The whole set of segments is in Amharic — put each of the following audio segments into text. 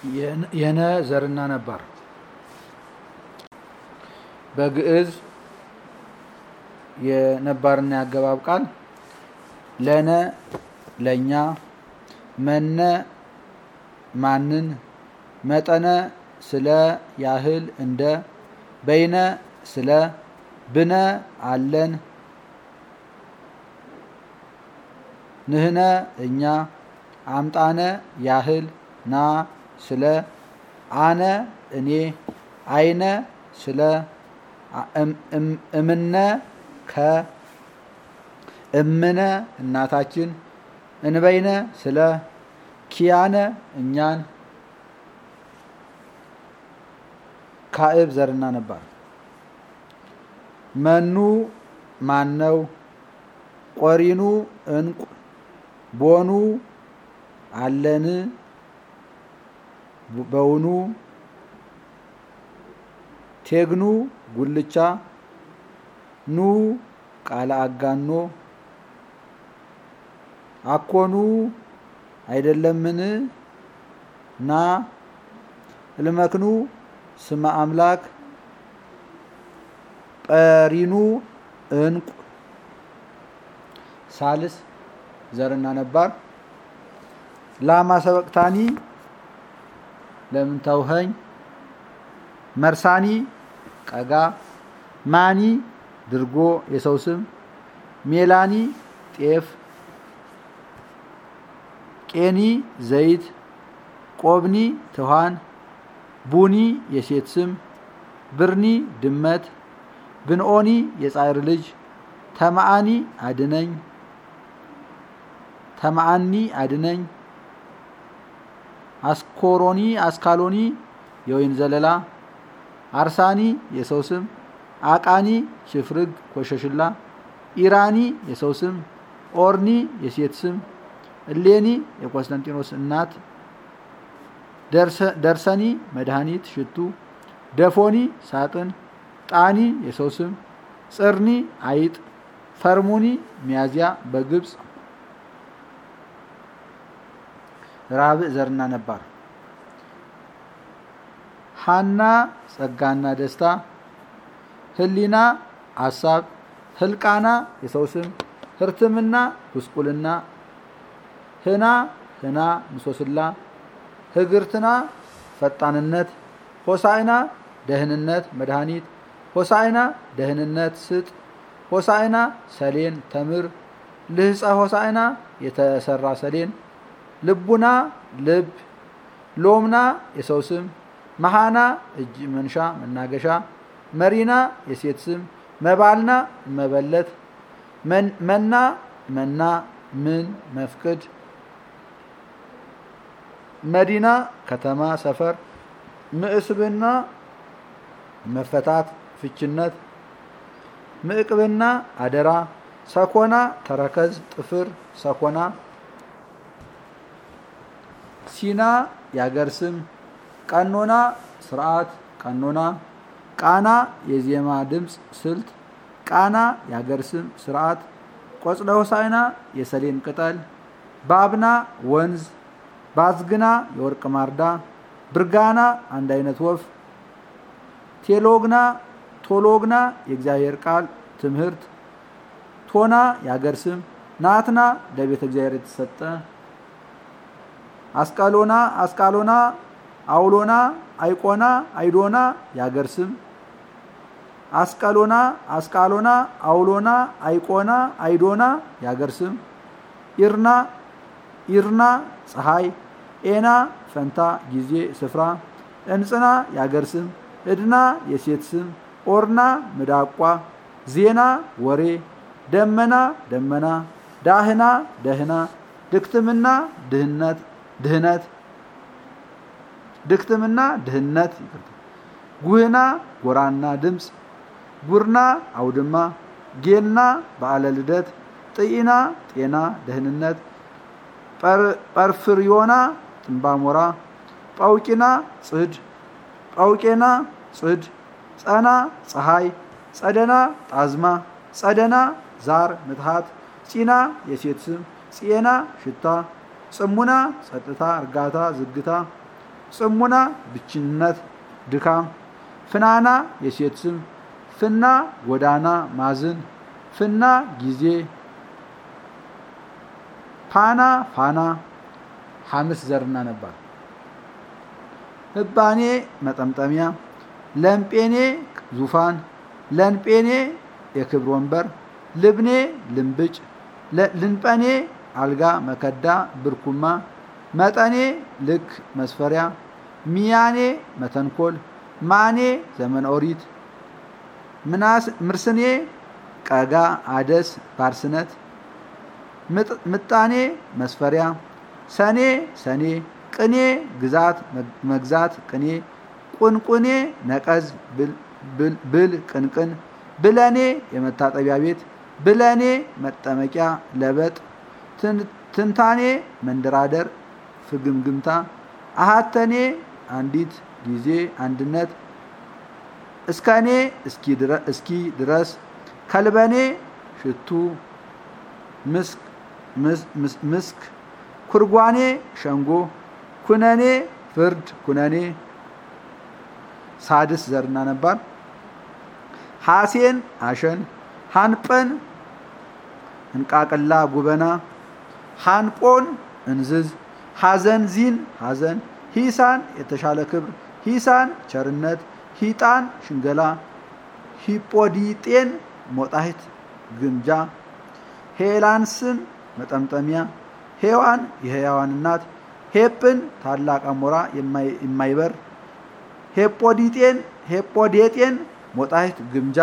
የነ ዘርና ነባር በግዕዝ የነባርና ያገባብ ቃል ለነ ለኛ፣ መነ ማንን፣ መጠነ ስለ ያህል እንደ፣ በይነ ስለ፣ ብነ አለን፣ ንህነ እኛ፣ አምጣነ ያህል፣ ና ስለ፣ አነ እኔ፣ አይነ ስለ፣ እምነ ከ፣ እምነ እናታችን፣ እንበይነ ስለ፣ ኪያነ እኛን። ካዕብ ዘርና ነባር መኑ ማነው፣ ቆሪኑ እንቁ፣ ቦኑ አለን፣ በውኑ፣ ቴግኑ ጉልቻ፣ ኑ ቃለ አጋኖ፣ አኮኑ አይደለምን፣ ና እልመክኑ ስመ አምላክ፣ ጰሪኑ እንቁ። ሳልስ ዘርና ነባር ላማ ሰበቅታኒ ለምን ተውኸኝ፣ መርሳኒ ቀጋ፣ ማኒ ድርጎ የሰው ስም፣ ሜላኒ ጤፍ፣ ቄኒ ዘይት፣ ቆብኒ ትኋን፣ ቡኒ የሴት ስም፣ ብርኒ ድመት፣ ብንኦኒ የጻዕር ልጅ፣ ተማአኒ አድነኝ፣ ተማአኒ አድነኝ፣ አስኮሮኒ አስካሎኒ የወይን ዘለላ፣ አርሳኒ የሰው ስም፣ አቃኒ ሽፍርግ ኮሸሽላ፣ ኢራኒ የሰው ስም፣ ኦርኒ የሴት ስም፣ እሌኒ የቆስጠንጢኖስ እናት፣ ደርሰኒ መድኃኒት ሽቱ፣ ደፎኒ ሳጥን፣ ጣኒ የሰው ስም፣ ጽርኒ አይጥ፣ ፈርሙኒ ሚያዚያ በግብፅ። ራብዕ ዘርና ነባር ሐና ጸጋና ደስታ፣ ህሊና ሐሳብ፣ ህልቃና የሰው ስም፣ ህርትምና ጉስቁልና፣ ህና ህና ምሶስላ፣ ህግርትና ፈጣንነት፣ ሆሳዕና ደህንነት መድኃኒት፣ ሆሳዕና ደህንነት ስጥ፣ ሆሳዕና ሰሌን ተምር፣ ልህፀ ሆሳዕና የተሰራ ሰሌን፣ ልቡና ልብ፣ ሎምና የሰው ስም፣ መሃና እጅ መንሻ መናገሻ፣ መሪና የሴት ስም፣ መባልና መበለት፣ መና መና ምን መፍቅድ፣ መዲና ከተማ ሰፈር፣ ምእስብና መፈታት ፍችነት፣ ምእቅብና አደራ፣ ሰኮና ተረከዝ ጥፍር ሰኮና፣ ሲና ያገር ስም፣ ቀኖና ስርዓት ቀኖና፣ ቃና የዜማ ድምፅ ስልት፣ ቃና ያገር ስም ስርዓት፣ ቆጽለ ሆሳዕና የሰሌን ቅጠል፣ ባብና ወንዝ፣ ባዝግና የወርቅ ማርዳ፣ ብርጋና አንድ አይነት ወፍ፣ ቴሎግና ቶሎግና የእግዚአብሔር ቃል ትምህርት፣ ቶና ያገር ስም፣ ናትና ለቤተ እግዚአብሔር የተሰጠ፣ አስቃሎና አስቃሎና፣ አውሎና አይቆና አይዶና ያገር ስም፣ አስቃሎና አስቃሎና፣ አውሎና አይቆና አይዶና ያገር ስም፣ ኢርና ኢርና ፀሐይ፣ ኤና ፈንታ ጊዜ ስፍራ፣ እንጽና ያገር ስም፣ እድና የሴት ስም፣ ኦርና ምዳቋ፣ ዜና ወሬ፣ ደመና ደመና፣ ዳህና ደህና፣ ድክትምና ድህነት ድህነት ድክትምና ድህነት፣ ጉህና ጎራና ድምፅ፣ ጉርና አውድማ፣ ጌና በዓለ ልደት፣ ጥኢና ጤና ደህንነት፣ ጰርፍርዮና ጥንባሞራ፣ ጳውቂና ጽድ፣ ጳውቄና ጽድ፣ ጸና ፀሐይ፣ ጸደና ጣዝማ፣ ጸደና ዛር ምትሃት፣ ጺና የሴት ስም፣ ጺና ሽታ፣ ጽሙና ጸጥታ እርጋታ ዝግታ፣ ጽሙና ብችነት ድካም ፍናና የሴት ስም ፍና ጎዳና ማዝን ፍና ጊዜ ፋና ፋና ሐምስ ዘርና ነበር ህባኔ መጠምጠሚያ ለምጴኔ ዙፋን ለንጴኔ የክብር ወንበር ልብኔ ልምብጭ ልንጠኔ አልጋ መከዳ ብርኩማ መጠኔ ልክ መስፈሪያ ሚያኔ መተንኮል ማኔ ዘመን ኦሪት ምርስኔ ቀጋ አደስ ባርስነት ምጣኔ መስፈሪያ ሰኔ ሰኔ ቅኔ ግዛት መግዛት ቅኔ ቁንቁኔ ነቀዝ ብል ቅንቅን ብለኔ የመታጠቢያ ቤት ብለኔ መጠመቂያ ለበጥ ትንታኔ መንደራደር ፍግምግምታ አሃተኔ አንዲት ጊዜ አንድነት እስከኔ እስኪ ድረስ ከልበኔ ሽቱ ምስክ ኩርጓኔ ሸንጎ ኩነኔ ፍርድ ኩነኔ ሳድስ ዘርና ነበር ሐሴን አሸን ሃንጰን እንቃቅላ ጉበና ሃንጶን እንዝዝ ሐዘን ዚን ሐዘን ሂሳን የተሻለ ክብር ሂሳን ቸርነት ሂጣን ሽንገላ ሂጶዲጤን ሞጣሂት ግምጃ ሄላንስን መጠምጠሚያ ሄዋን የሕያዋን እናት ሄጵን ታላቅ አሞራ የማይበር ሄጶዴጤን ሞጣሂት ግምጃ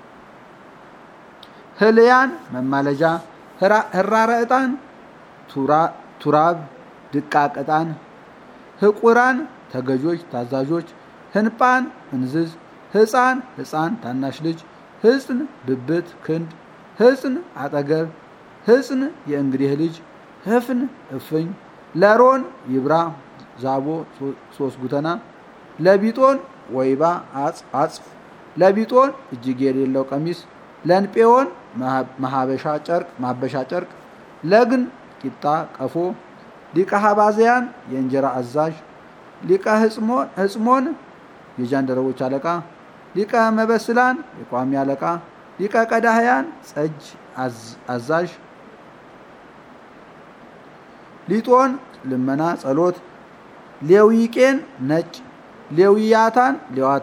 ህልያን መማለጃ ህራረ ዕጣን ቱራብ ድቃቅ ዕጣን ህቁራን ተገዦች ታዛዦች ህንጳን እንዝዝ ህፃን ታናሽ ልጅ ህፅን ብብት ክንድ ህፅን አጠገብ ህፅን የእንግዲህ ልጅ ህፍን እፍኝ ለሮን ይብራ ዛቦ ሶስት ጉተና ለቢጦን ወይባ አጽፍ ለቢጦን እጅጌ የሌለው ቀሚስ ለንጴዎን ማበሻ ጨርቅ ለግን ቂጣ ቀፎ ሊቀ ሀባዚያን የእንጀራ አዛዥ ሊቀ ህጽሞን የጃንደረቦች አለቃ ሊቀ መበስላን የቋሚ አለቃ ሊቀ ቀዳህያን ጸጅ አዛዥ ሊጦን ልመና ጸሎት ሌዊቄን ነጭ ሌዊያታን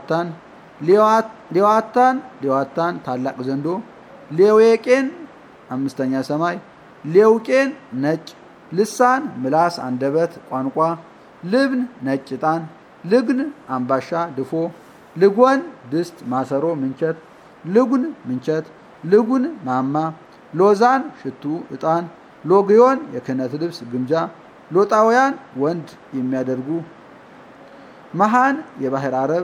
ሌዋታን ታላቅ ዘንዶ ሌዌቄን አምስተኛ ሰማይ ሌውቄን ነጭ ልሳን ምላስ አንደበት ቋንቋ ልብን ነጭ ዕጣን ልግን አምባሻ ድፎ ልጎን ድስት ማሰሮ ምንቸት ልጉን ምንቸት ልጉን ማማ ሎዛን ሽቱ ዕጣን ሎግዮን የክህነት ልብስ ግምጃ ሎጣውያን ወንድ የሚያደርጉ መሃን የባህር አረብ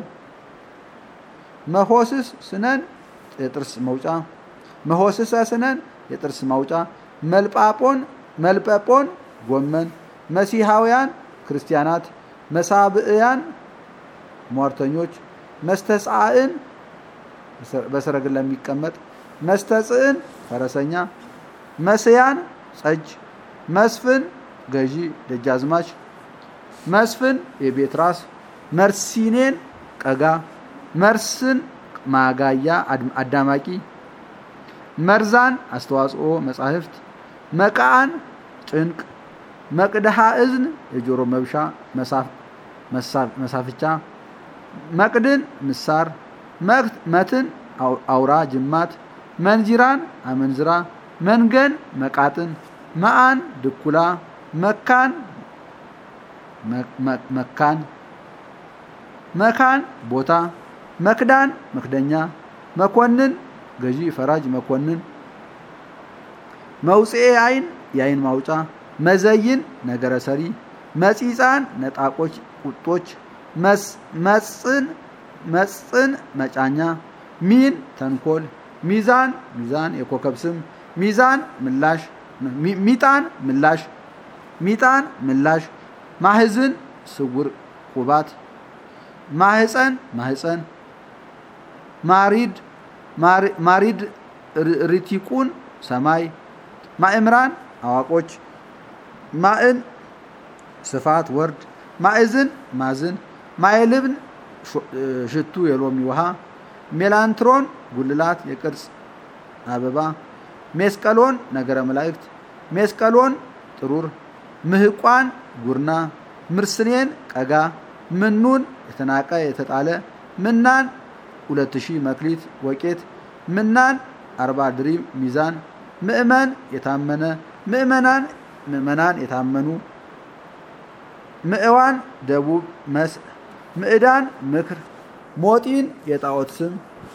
መሆስስ ስነን የጥርስ መውጫ መሆስሰ ስነን የጥርስ ማውጫ መልጳጶን ጎመን መሲሐውያን ክርስቲያናት መሳብዕያን ሟርተኞች መስተጻእን በሰረገላ የሚቀመጥ መስተጽእን ፈረሰኛ መስያን ጸጅ መስፍን ገዢ ደጃዝማች መስፍን የቤት ራስ መርሲኔን ቀጋ መርስን ማጋያ አዳማቂ መርዛን አስተዋጽኦ መጻሕፍት መቃን ጭንቅ መቅደሃ እዝን የጆሮ መብሻ መሳፍቻ መቅድን ምሳር መትን አውራ ጅማት መንዚራን አመንዝራ መንገን መቃጥን መአን ድኩላ መካን መካን ቦታ መክዳን መክደኛ መኮንን ገዢ ፈራጅ መኮንን መውጽኤ አይን የአይን ማውጫ መዘይን ነገረ ሰሪ መጺጻን ነጣቆች ቁጦች መጽን መጫኛ ሚን ተንኮል ሚዛን የኮከብ ስም ሚዛን ምላሽ ሚጣን ምላሽ ማህዝን ስውር ቁባት ማህፀን ማሪድ ሪቲቁን ሰማይ ማእምራን አዋቆች ማእን ስፋት ወርድ ማዕዝን ማዝን ማይልብን ሽቱ የሎሚ ውሃ ሜላንትሮን ጉልላት የቅርጽ አበባ ሜስቀሎን ነገረ መላእክት ሜስቀሎን ጥሩር ምህቋን ጉርና ምርስኔን ቀጋ ምኑን የተናቀ የተጣለ ምናን 2000 መክሊት ወቄት ምናን 40 ድሪም ሚዛን ምእመን የታመነ ምእመናን የታመኑ ምእዋን ደቡብ መስ ምእዳን ምክር ሞጢን የጣዖት ስም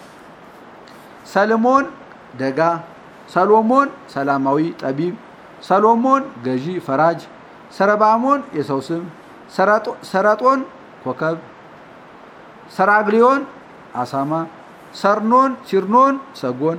ሰለሞን ደጋ ሰሎሞን ሰላማዊ ጠቢብ ሰሎሞን ገዢ ፈራጅ ሰረባሞን የሰው ስም ሰረጦን ኮከብ ሰራግሊዮን አሳማ ሰርኖን ሲርኖን ሰጎን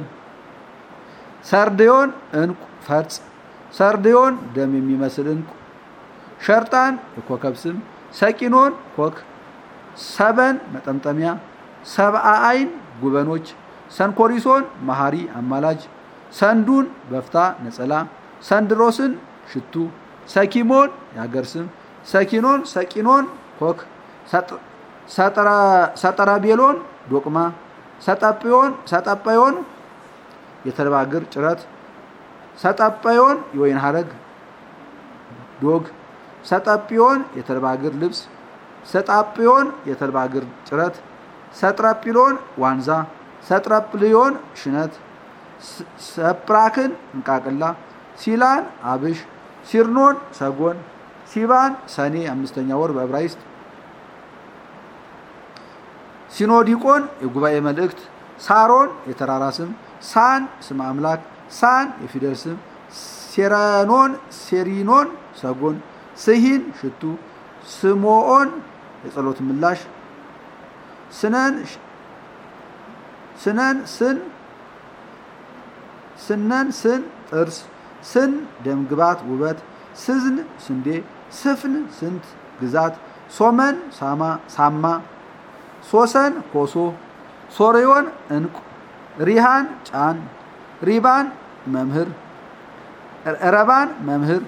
ሰርዲዮን እንቁ ፈርጽ ሰርዲዮን ደም የሚመስል እንቁ ሸርጣን የኮከብ ስም ሰቂኖን ኮክ ሰበን መጠምጠሚያ ሰብአ አይን ጉበኖች ሰንኮሪሶን መሐሪ አማላጅ ሰንዱን በፍታ ነጸላ ሰንድሮስን ሽቱ ሰኪሞን ያገር ስም ሰኪኖን ሰቂኖን ኮክ ሰጠራቤሎን ዶቅማ ሰጠጳዮን የተልባግር ጭረት ሰጠጳዮን የወይን ሐረግ ዶግ ሰጠጵዮን የተልባግር ልብስ ሰጣጵዮን የተልባግር ጭረት ሰጥረጵሎን ዋንዛ ሰጥረጵልዮን ሽነት ሰፕራክን እንቃቅላ ሲላን አብሽ ሲርኖን ሰጎን ሲባን ሰኔ 5ኛ ወር በዕብራይስጥ ሲኖዲቆን የጉባኤ መልእክት ሳሮን የተራራ ስም ሳን ስም አምላክ ሳን የፊደል ስም ሴራኖን ሴሪኖን ሰጎን ስሂን ሽቱ ስሞኦን የጸሎት ምላሽ ስነን ስን ጥርስ ስን ደምግባት ውበት ስዝን ስንዴ ስፍን ስንት ግዛት ሶመን ሳማ ሶሰን ኮሶ ሶሪዮን እንቁ ሪሃን ጫን ሪባን መምህር ረባን መምህር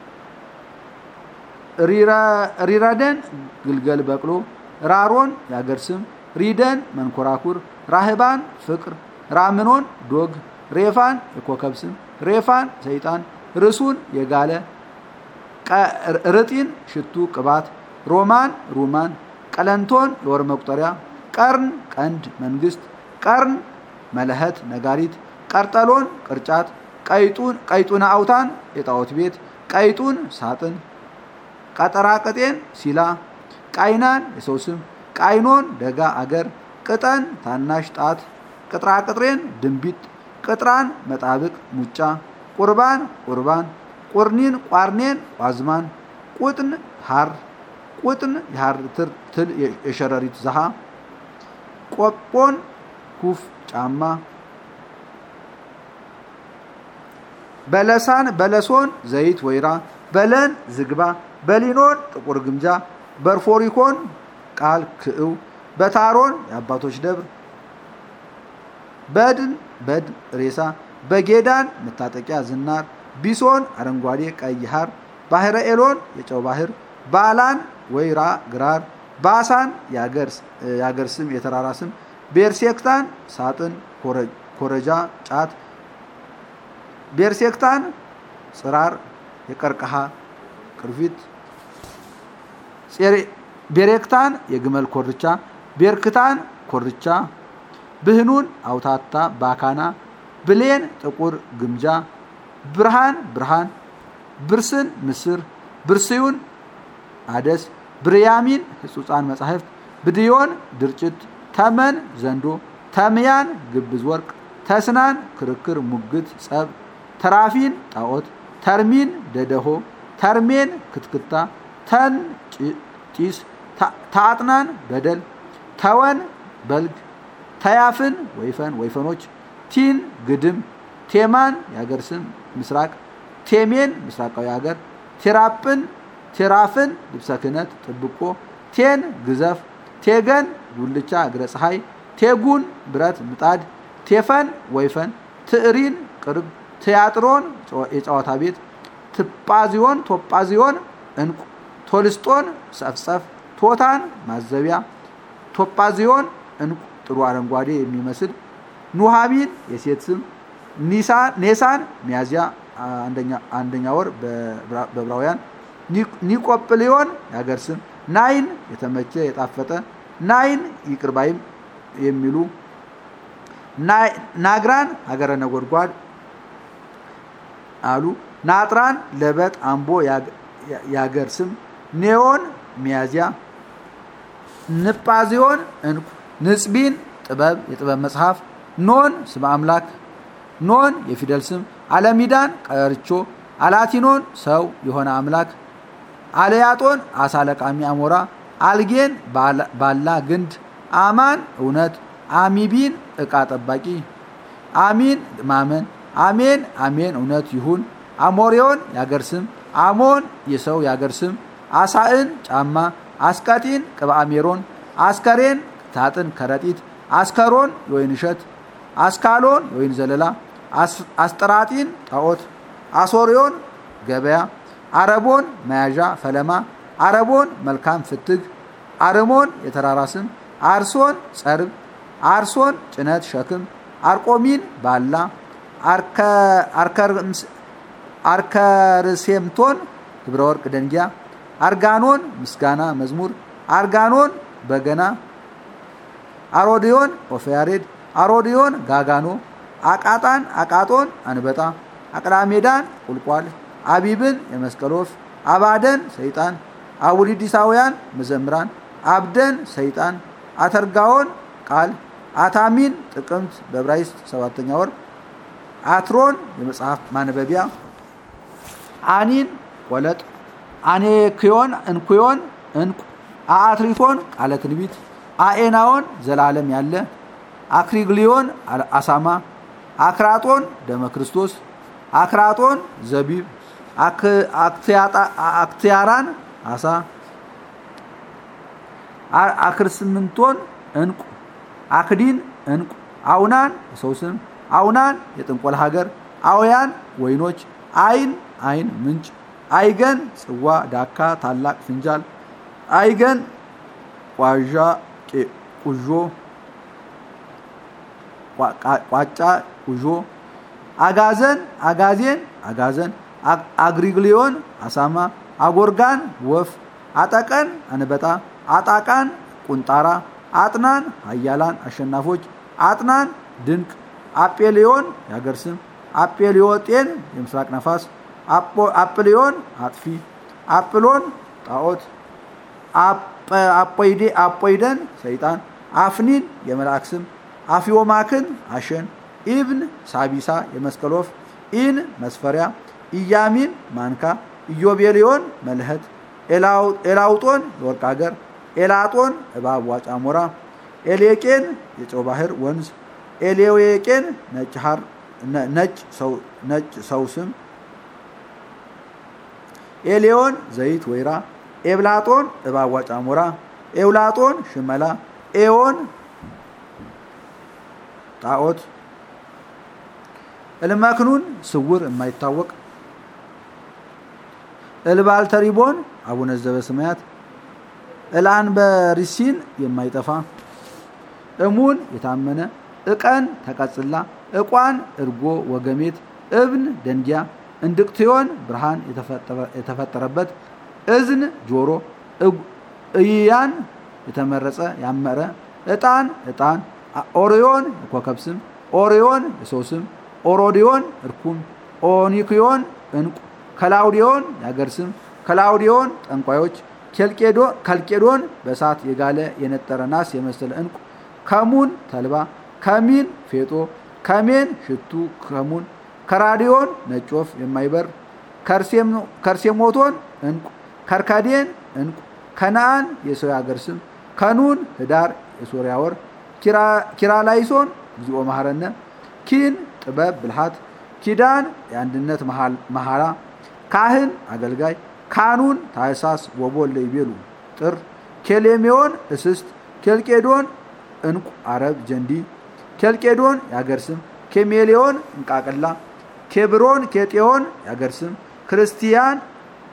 ሪራደን ግልገል በቅሎ ራሮን ያገር ስም ሪደን መንኮራኩር ራህባን ፍቅር ራምኖን ዶግ ሬፋን የኮከብ ስም ሬፋን ሰይጣን ርሱን የጋለ ርጢን ሽቱ ቅባት ሮማን ሩማን ቀለንቶን የወር መቁጠሪያ ቀርን ቀንድ መንግስት ቀርን መለህት ነጋሪት ቀርጠሎን ቅርጫት ቀይጡን አውታን የጣዖት ቤት ቀይጡን ሳጥን ቀጠራቅጤን ሲላ ቃይናን የሰው ስም ቃይኖን ደጋ አገር ቅጠን ታናሽ ጣት ቅጥራቅጥሬን ድንቢጥ ቅጥራን መጣብቅ ሙጫ ቁርባን ቁርኒን ቋርኔን ቋዝማን ቁጥን ሐር ቁጥን የሐር ትል የሸረሪት ዘሃ ቆጶን ኩፍ ጫማ በለሳን በለሶን ዘይት ወይራ በለን ዝግባ በሊኖን ጥቁር ግምጃ በርፎሪኮን ቃል ክእው በታሮን የአባቶች ደብር በድን ሬሳ በጌዳን መታጠቂያ ዝናር ቢሶን አረንጓዴ ቀይ ሐር ባህረ ኤሎን የጨው ባህር ባላን ወይራ ግራር ባሳን ያገር ስም የተራራ ስም ቤርሴክታን ሳጥን ኮረጃ ጫት ቤርሴክታን ጽራር የቀርቀሃ ቅርፊት ቤሬክታን የግመል ኮርቻ ቤርክታን ኮርቻ ብህኑን አውታታ ባካና ብሌን ጥቁር ግምጃ ብርሃን ብርስን ምስር ብርስዩን አደስ ብርያሚን ህጹጻን መጻሕፍት ብድዮን ድርጭት ተመን ዘንዶ ተምያን ግብዝ ወርቅ ተስናን ክርክር ሙግት ጸብ ተራፊን ጣዖት ተርሚን ደደሆ ተርሜን ክትክታ ተን ጢስ ታጥናን በደል ተወን በልግ ተያፍን ወይፈኖች ቲን ግድም ቴማን ያገር ስም ምስራቅ ቴሜን ምስራቃዊ ሀገር ቴራፍን ልብሰ ክህነት ጥብቆ ቴን ግዘፍ ቴገን ጉልቻ እግረ ፀሐይ ቴጉን ብረት ምጣድ ቴፈን ወይፈን ትዕሪን ቅርብ ቲያጥሮን የጨዋታ ቤት ቶጳዚዮን እንቁ ቶልስጦን ጸፍጸፍ ቶታን ማዘቢያ ቶጳዚዮን እንቁ ጥሩ አረንጓዴ የሚመስል ኑሃሚን የሴት ስም ኔሳን ሚያዚያ አንደኛ ወር በዕብራውያን ኒቆጵሊዮን የሀገር ስም ናይን የተመቸ የጣፈጠ ናይን ይቅርባይም የሚሉ ናግራን ሀገረ ነጎድጓድ አሉ ናጥራን ለበጥ አምቦ የሀገር ስም ኔዮን ሚያዚያ ንጳዚዮን እንቁ ንጽቢን ጥበብ የጥበብ መጽሐፍ ኖን ስም አምላክ ኖን የፊደል ስም አለሚዳን ቀርቾ አላቲኖን ሰው የሆነ አምላክ አለያጦን አሳለቃሚ አሞራ አልጌን ባላ ግንድ አማን እውነት አሚቢን ዕቃ ጠባቂ አሚን ማመን አሜን አሜን እውነት ይሁን አሞሪዮን ያገር ስም አሞን የሰው ያገር ስም አሳእን ጫማ አስቀጢን ቅብአሜሮን አስከሬን ታጥን ከረጢት አስከሮን የወይን እሸት አስካሎን የወይን ዘለላ አስጠራጢን ጣዖት አሶሪዮን ገበያ አረቦን መያዣ ፈለማ አረቦን መልካም ፍትግ አርሞን የተራራ ስም አርሶን ጸርብ አርሶን ጭነት ሸክም አርቆሚን ባላ አርከርሴምቶን ህብረ ወርቅ ደንጊያ አርጋኖን ምስጋና መዝሙር አርጋኖን በገና አሮዲዮን ኦፌያሬድ አሮዲዮን ጋጋኖ አቃጣን አቃጦን አንበጣ አቅላሜዳን ቁልቋል አቢብን የመስቀል ወፍ አባደን ሰይጣን አውሊዲሳውያን መዘምራን አብደን ሰይጣን አተርጋውን ቃል አታሚን ጥቅምት በዕብራይስጥ 7ኛ ወር አትሮን የመጽሐፍ ማንበቢያ አኒን ወለጥ አኔክዮን እንኩዮን እንቁ አአትሪፎን ቃለ ትንቢት አኤናውን ዘላለም ያለ አክሪግሊዮን አሳማ አክራጦን ደመ ክርስቶስ አክራጦን ዘቢብ አክቲያራን አሳ አክርስምንቶን እንቁ አክዲን እንቁ አውናን የሰው ስም አውናን የጥንቆል ሀገር አውያን ወይኖች አይን አይን ምንጭ አይገን ጽዋ ዳካ ታላቅ ፍንጃል አይገን ቋዣ ቁጆ ቋጫ ቁጆ አጋዘን አጋዜን አጋዘን አግሪግሊዮን አሳማ አጎርጋን ወፍ አጠቀን አንበጣ አጣቃን ቁንጣራ አጥናን ኃያላን አሸናፎች አጥናን ድንቅ አጴሊዮን ያገር ስም አጴሊዮጤን የምስራቅ ነፋስ አጵሊዮን አጥፊ አጵሎን ጣዖት አጶይደን ሰይጣን አፍኒን የመልአክ ስም አፊዮማክን አሸን ኢብን ሳቢሳ የመስቀል ወፍ ኢን መስፈሪያ ኢያሚን ማንካ ኢዮቤልዮን መልህት ኤላውጦን የወርቅ ሀገር ኤላጦን እባብ ዋጭ አሞራ ኤሌቄን የጨው ባህር ወንዝ ኤሌዌቄን ነጭ ሰው ስም ኤሌዮን ዘይት ወይራ ኤብላጦን እባብ ዋጭ አሞራ ኤውላጦን ሽመላ ኤዮን ጣዖት እልመክኑን ስውር የማይታወቅ እልባልተሪቦን አቡነ ዘበሰማያት እልአንበሪሲን የማይጠፋ እሙን የታመነ እቀን ተቀጽላ እቋን እርጎ ወገሜት እብን ደንጊያ እንድቅትዮን ብርሃን የተፈጠረበት እዝን ጆሮ እያን የተመረጸ ያመረ እጣን ኦሪዮን የኮከብ ስም ኦሪዮን የሰው ስም ኦሮዲዮን እርኩም ኦኒክዮን እንቁ ከላውዲዮን ያገር ስም ከላውዲዮን ጠንቋዮች ከልቄዶን በእሳት የጋለ የነጠረ ናስ የመሰለ እንቁ ከሙን ተልባ ከሚን ፌጦ ከሜን ሽቱ ከሙን ከራዲዮን ነጭ ወፍ የማይበር ከርሴሞቶን እንቁ ከርካዴን እንቁ ከነአን የሰው ያገር ስም ከኑን ህዳር የሶሪያ ወር ኪራላይሶን እግዚኦ መሐረነ ኪን ጥበብ ብልሃት ኪዳን የአንድነት መሐላ ካህን አገልጋይ ካኑን ታይሳስ ወቦል ይቤሉ ጥር ኬሌሜዮን እስስት ኬልቄዶን እንቁ አረብ ጀንዲ ኬልቄዶን ያገር ስም ኬሜሊዮን እንቃቅላ ኬብሮን ኬጤዮን ያገር ስም ክርስቲያን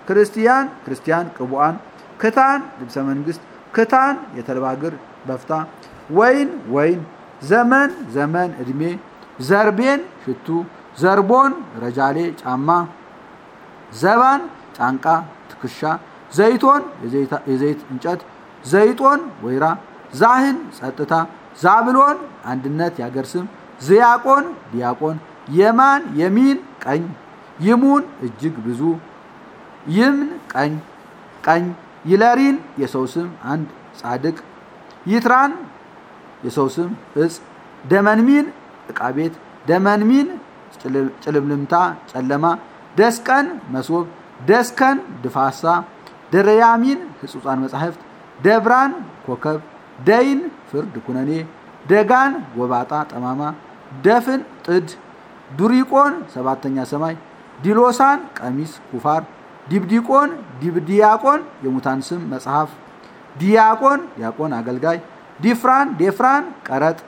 ክርስቲያን ቅቡአን ክታን ልብሰ መንግስት ክታን የተልባ እግር በፍታ ወይን ዘመን እድሜ ዘርቤን ሽቱ ዘርቦን ረጃሌ ጫማ ዘባን ጫንቃ ትከሻ ዘይቶን የዘይት እንጨት ዘይጦን ወይራ ዛህን ጸጥታ ዛብሎን አንድነት ያገር ስም ዝያቆን ዲያቆን የማን የሚን ቀኝ ይሙን እጅግ ብዙ ይምን ቀኝ ይለሪን የሰው ስም አንድ ጻድቅ ይትራን የሰው ስም እጽ ደመንሚን ዕቃ ቤት ደመንሚን ጭልምልምታ ጨለማ ደስቀን መሶብ ደስከን ድፋሳ ደረያሚን ህጹጻን መጻሕፍት ደብራን ኮከብ ደይን ፍርድ ኩነኔ ደጋን ጎባጣ ጠማማ ደፍን ጥድ ዱሪቆን ሰባተኛ ሰማይ ዲሎሳን ቀሚስ ኩፋር ዲብዲቆን ዲብዲያቆን የሙታን ስም መጽሐፍ ዲያቆን አገልጋይ ዴፍራን ቀረጥ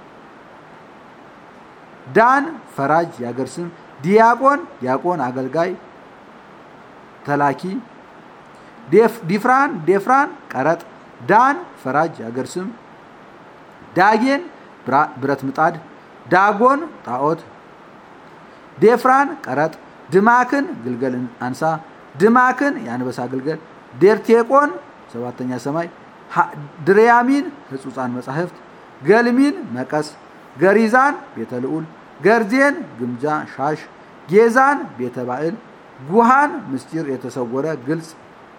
ዳን ፈራጅ ያገር ስም ዲያቆን አገልጋይ ተላኪ ዴፍራን ቀረጥ ዳን ፈራጅ ያገር ስም ዳጌን ብረት ምጣድ ዳጎን ጣዖት ዴፍራን ቀረጥ ድማክን ግልገልን አንሳ ድማክን የአንበሳ ግልገል ዴርቴቆን ሰባተኛ ሰማይ ድሪያሚን ህጹጻን መጻሕፍት ገልሚን መቀስ ገሪዛን ቤተ ልዑል ገርዜን ግምጃ ሻሽ ጌዛን ቤተ ባዕል ጉሃን ምስጢር የተሰወረ ግልጽ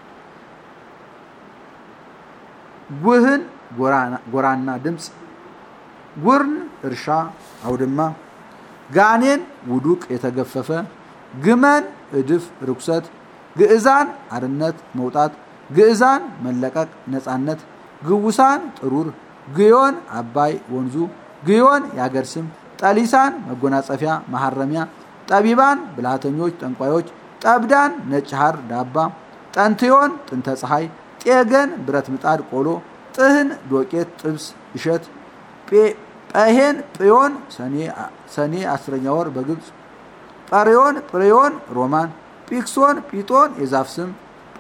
ጉህን ጎራና ድምጽ ጉርን እርሻ አውድማ ጋኔን ውዱቅ የተገፈፈ ግመን እድፍ ርኩሰት ግዕዛን አርነት መውጣት ግዕዛን መለቀቅ ነጻነት ግውሳን ጥሩር ግዮን አባይ ወንዙ ግዮን ያገር ስም ጠሊሳን መጎናጸፊያ መሐረሚያ ጠቢባን ብልሃተኞች ጠንቋዮች ጠብዳን ነጭ ሐር ዳባ ጠንትዮን ጥንተ ፀሐይ ጤገን ብረት ምጣድ ቆሎ ጥህን ዶቄት ጥብስ እሸት ጴሄን ጵዮን ሰኔ 10ኛ ወር በግብጽ ጵሪዮን ሮማን ጲክሶን ጲጦን የዛፍ ስም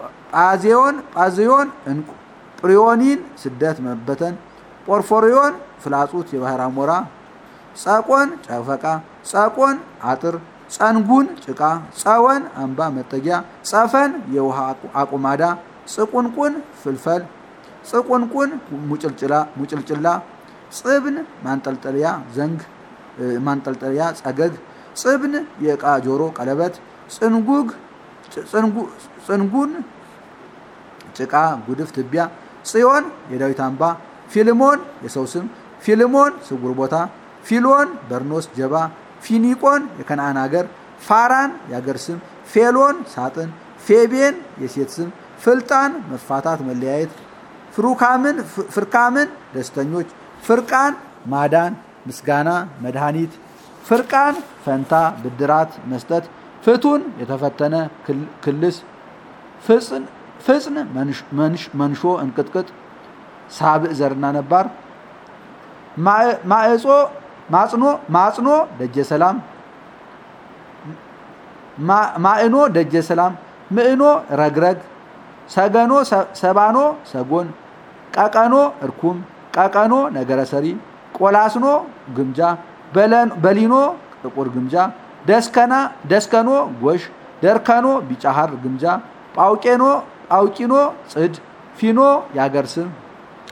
ጳዚዮን እንቁ ጵሪዮኒን ስደት መበተን ጶርፎሪዮን ፍላጹት የባህር አሞራ ጸቆን ጨፈቃ ጸቆን አጥር ጸንጉን ጭቃ ጸወን አምባ መጠጊያ ጸፈን የውሃ አቁማዳ ጽቁንቁን ፍልፈል ጽቁንቁን ሙጭልጭላ ጽብን ማንጠልጠያ ጸገግ ጽብን የዕቃ ጆሮ ቀለበት ጽንጉን ጭቃ ጉድፍ ትቢያ ጽዮን የዳዊት አምባ ፊልሞን የሰው ስም ፊልሞን ስጉር ቦታ ፊሎን በርኖስ ጀባ ፊኒቆን የከነዓን ሀገር ፋራን ያገር ስም ፌሎን ሳጥን ፌቤን የሴት ስም ፍልጣን መፋታት መለያየት ፍርካምን ደስተኞች ፍርቃን ማዳን ምስጋና መድኃኒት ፍርቃን ፈንታ ብድራት መስጠት ፍቱን የተፈተነ ክልስ ፍጽን መንሾ እንቅጥቅጥ ሳብዕ ዘርና ነባር ማጽኖ ደጀ ሰላም ማእኖ ደጀ ሰላም ምእኖ ረግረግ ሰገኖ ሰባኖ ሰጎን ቀቀኖ እርኩም ቀቀኖ ነገረ ሰሪ ቆላስኖ ግምጃ በሊኖ ጥቁር ግምጃ ደስከኖ ጎሽ ደርከኖ ቢጫ ሐር ግምጃ ጳውቂኖ ጽድ ፊኖ ያገር ስም